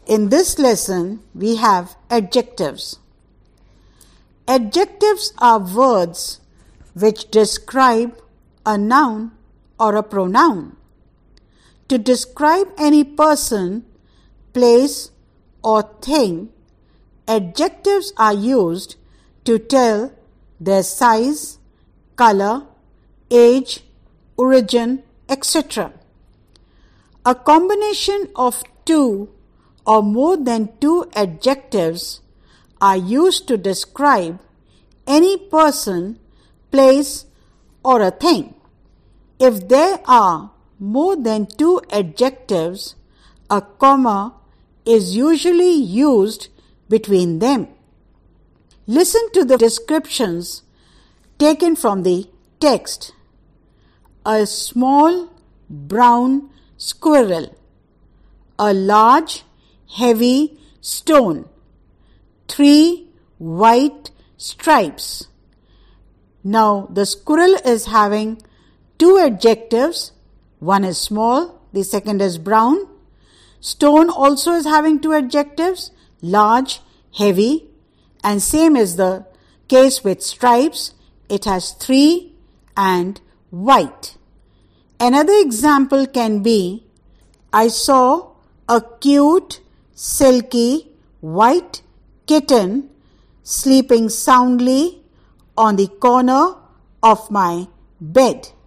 In this lesson, we have adjectives. Adjectives are words which describe a noun or a pronoun. To describe any person, place, or thing, adjectives are used to tell their size, color, age, origin, etc. A combination of two or more than two adjectives are used to describe any person, place, or a thing. If there are more than two adjectives, a comma is usually used between them. Listen to the descriptions taken from the text. A small brown squirrel. A large heavy stone. 3 white stripes. Now the squirrel is having two adjectives. One is small, the second is brown. Stone also is having two adjectives, large, heavy, and same is the case with stripes. It has 3 and white. Another example can be, I saw a cute, silky, white kitten sleeping soundly on the corner of my bed.